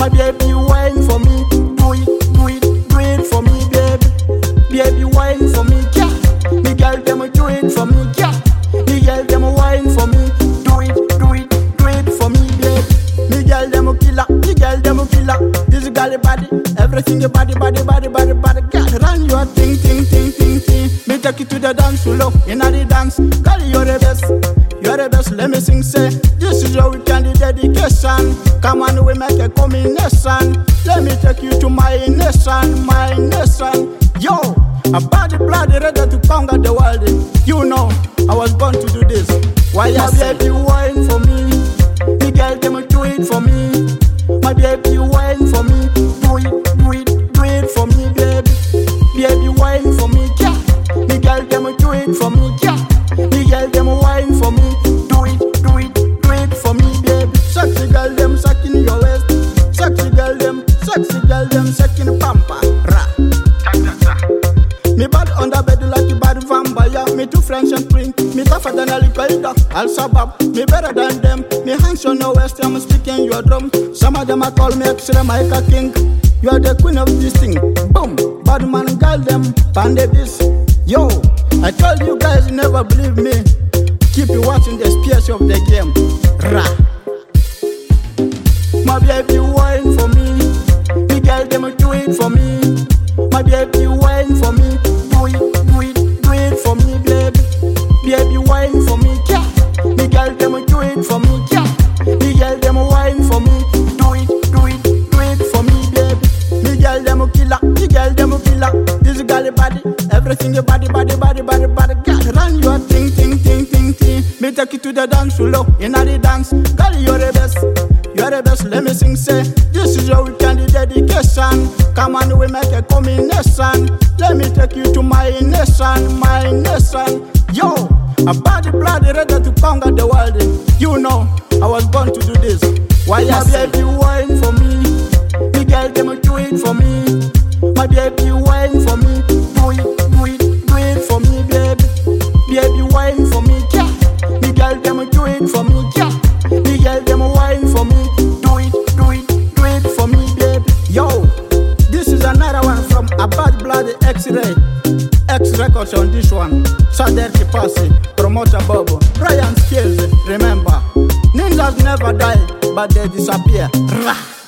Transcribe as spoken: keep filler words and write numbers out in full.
My baby wine for me, do it, do it, do it for me, baby. Baby wine for me, yeah. Me girl them do it for me, yeah. Me girl them wine for me, do it, do it, do it for me, baby. Me girl them killer, me girl them killer. This girl body, everything your body, body, body, body, body. Girl, run your thing, thing, thing, thing, thing. Me take you to the dance floor, inna the dance. Girl, you're the best, you're the best. Let me sing, say this is your weekend dedication. Come on, we make a combination. Let me take you to my nation, my nation. Yo, a body bloody ready to conquer the world. You know, I was born to do this. Why you baby wine for me? The girl them do it for me. My baby wine for me. Do it, do it, do it for me, baby. Baby wine for me, yeah. The girl them do it for me, yeah. The girl them wine for me. Do it, do it, do it for me, baby. Sexy girl them sucking your waist. Sexy girl them, sexy girl them sucking pampa. Ra. Me bad on the bed like a bad vampire. Me two French and print. Me tougher than Al Qaeda, Al Sabab. Me better than them. Me hands on your waist, I'm speaking your drum. Some of them I call me X-ray Micah King. You are the queen of this thing. Boom, bad man, girl them, pandebis. Yo, I told you guys you never believe me. Keep you watching the spears of the game. Ra. My baby wine for me. Me girl them do it for me. My baby wine for me. Do it, do it, do it for me, baby. Baby wine for me, yeah. Me girl them do it for me, yeah. Me girl them wine for me. Do it, do it, do it for me, baby. Me girl them killer, me girl them killer. This girl body, everything your body, body, body, body, body. Girl, run your thing, thing, thing, thing, thing. Me take you to the dance floor, inna the dance. Girl, you're the best, you're the best. Let me sing, say this is your weekend dedication. Come on, we make a combination. Let me take you to my nation, my nation. Yo, a body bloody ready to conquer the world. You know, I was born to do this. Why you baby wine for me? Me girl them do it for me. My baby wine for me. Do it, do it, do it for me, baby. Baby wine for me, yeah. Me girl them do it for me, yeah. Me girl them wine for me. Do it, do it, do it for me, baby. Yo, this is another one from a bad bloody X-ray. X records on this one. Saderki Passy, Promoter Bobo, Ryan Skills. Remember, ninjas never die, but they disappear. Rah.